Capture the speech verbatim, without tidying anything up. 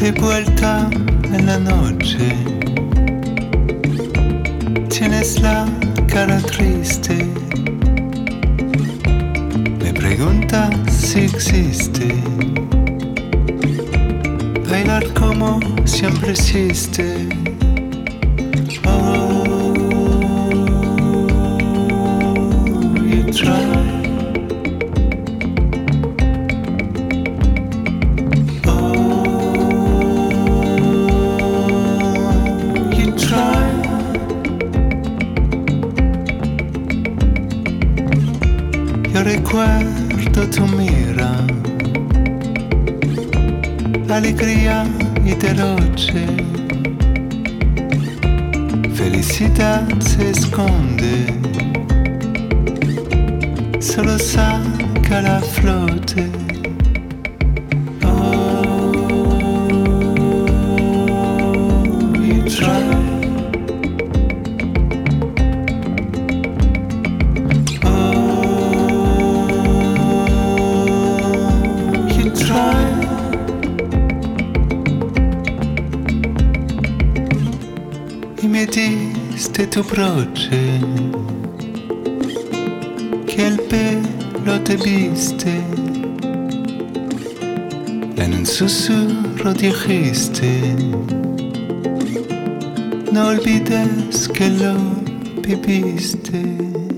De vuelta en la noche, tienes la cara triste. Me preguntas si existe bailar como siempre hiciste. Oh, you try. Io recuerdo tu mira, alegría y derroche. Felicidad se esconde, solo saca la flote. Oh, you try. Y me diste tu broche, que el pelo te viste, en un susurro dijiste, no olvides que lo viviste.